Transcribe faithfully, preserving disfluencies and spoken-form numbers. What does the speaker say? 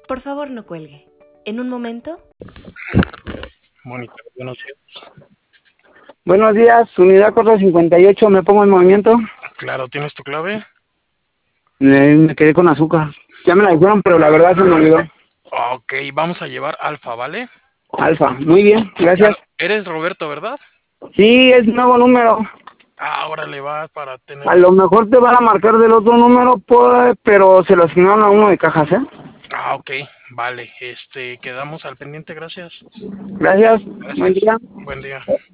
Por favor, no cuelgue. En un momento. Mónica, buenos días. Buenos días, unidad cuatro cincuenta y ocho, me pongo en movimiento. Claro, ¿tienes tu clave? Eh, me quedé con azúcar. Ya me la dijeron, pero la verdad se me olvidó. Ok, vamos a llevar Alfa, ¿vale? Alfa, muy bien, Ya, gracias. eres Roberto, ¿verdad? Sí, es nuevo número. Ah, órale, va para tener... A lo mejor te van a marcar del otro número, pues, pero se lo asignaron a uno de cajas, ¿eh? Ah, ok, vale. Este, quedamos al pendiente, gracias. Gracias, buen Gracias. día. Buen día.